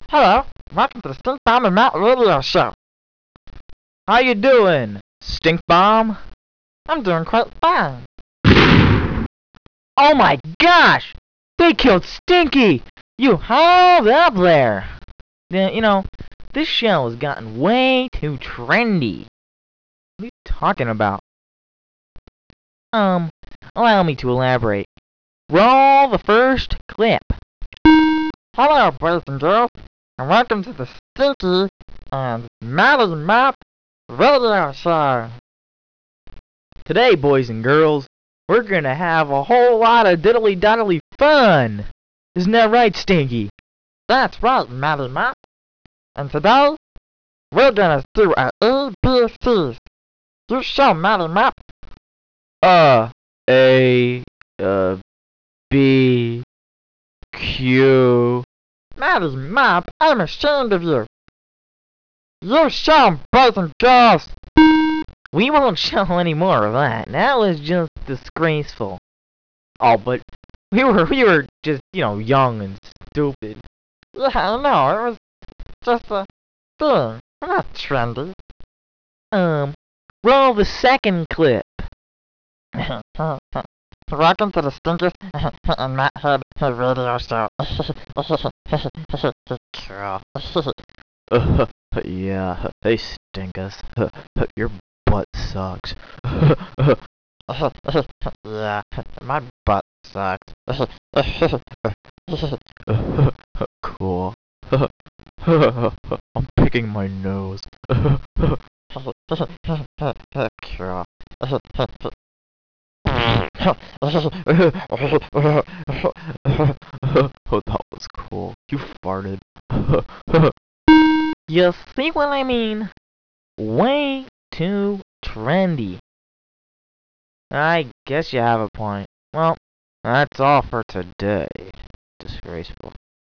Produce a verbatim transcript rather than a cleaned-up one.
Hello, welcome to the Stink Bomb and Matt Radio Show. How you doing, Stink Bomb? I'm doing quite fine. Oh my gosh! They killed Stinky! You hold up there! Then, you know, this show has gotten way too trendy. What are you talking about? Um, allow me to elaborate. Roll the first clip. Hello, boys and girls, and welcome to the Stinky and Matty Map Radio Show. Today, boys and girls, we're gonna have a whole lot of diddly-daddly fun. Isn't that right, Stinky? That's right, Matty Map. And today, we're gonna do our A B Cs. You show Matty Map. Uh, A, uh, B, Q. Matty Map, I'm ashamed of you. You show, boys and girls. We won't show any more of that. That was just disgraceful. Oh, but we were we were just, you know, young and stupid. Yeah, I know. It was just a thing. We're not trendy. Um, roll the second clip. Welcome to the Stinkers and Matt Head Radio Show. uh, yeah, hey Stinkers. Your butt sucks. Yeah, my butt sucks. Cool. I'm picking my nose. Cool. Oh, that was cool. You farted. You see what I mean? Way too trendy. I guess you have a point. Well, that's all for today. Disgraceful.